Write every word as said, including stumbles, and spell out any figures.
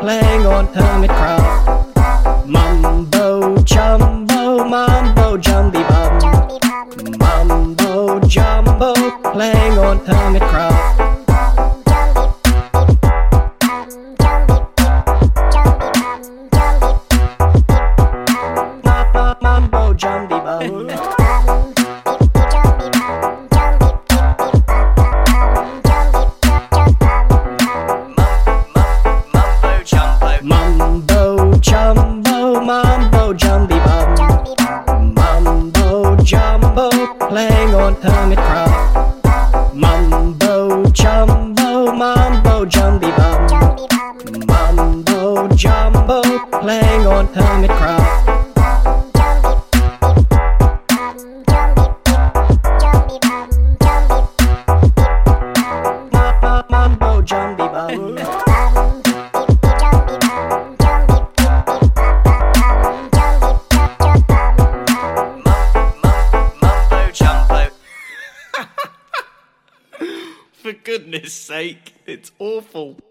playing on hermitcraft. Mumbo jumbo, mumbo jumby bum. Mumbo jumbo, playing on hermitcraft. Mumbo jumby bum. Mumbo jumbo, mumbo jumby bum. Mumbo jumbo, playing on hermitcraft. Mumbo jumbo, mumbo jumby bum. Mumbo jumbo, playing on hermitcraft. Mumbo jumby bum. For goodness sake, it's awful.